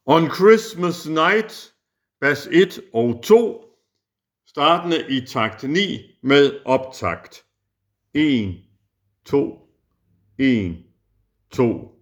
On Christmas Night, vers 1 og 2, startende i takt 9 med optakt. 1, 2, 1, 2.